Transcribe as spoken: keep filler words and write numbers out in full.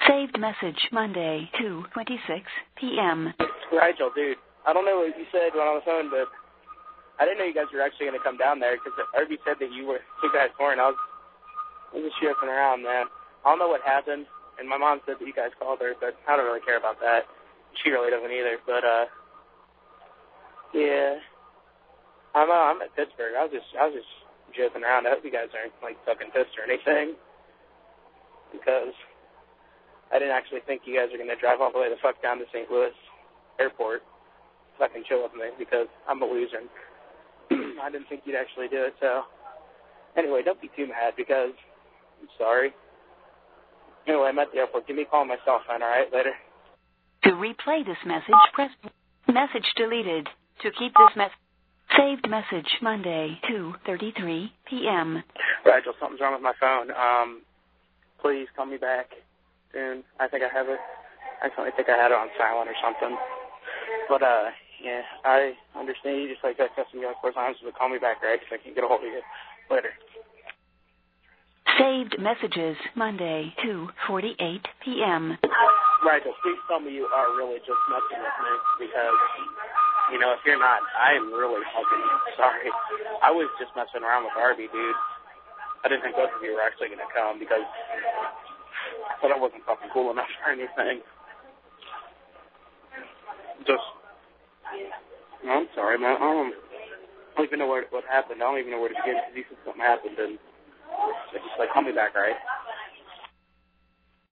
Saved message Monday, two twenty-six p.m. Rigel, dude, I don't know what you said when on the phone, but I didn't know you guys were actually going to come down there because Irby said that you were you guys weren't. I was, I was just joking around, man. I don't know what happened, and my mom said that you guys called her, but I don't really care about that. She really doesn't either, but, uh, yeah. I'm, uh, I'm at Pittsburgh. I was just, I was just joking around. I hope you guys aren't, like, fucking pissed or anything, because I didn't actually think you guys were going to drive all the way the fuck down to Saint Louis Airport, fucking chill with me, because I'm a loser. I didn't think you'd actually do it, so. Anyway, don't be too mad, because I'm sorry. Anyway, I'm at the airport. Give me a call on my cell phone, all right, later? To replay this message, press message deleted. To keep this message, saved message Monday, two thirty-three p.m. Rigel, something's wrong with my phone. Um, please call me back soon. I think I have it. I actually think I had it on silent or something. But, uh, yeah, I understand you just like that testing me like four times, but call me back, right? Because I can't get a hold of you later. Saved messages Monday, two forty-eight p.m. Rigel, please tell me you are really just messing with me because, you know, if you're not, I am really fucking sorry. I was just messing around with Arby, dude. I didn't think both of you were actually going to come because I thought I wasn't fucking cool enough or anything. Just, no, I'm sorry, man. I don't, I don't even know where, what happened. I don't even know where to begin because you said something happened and just, like, call me back, all right?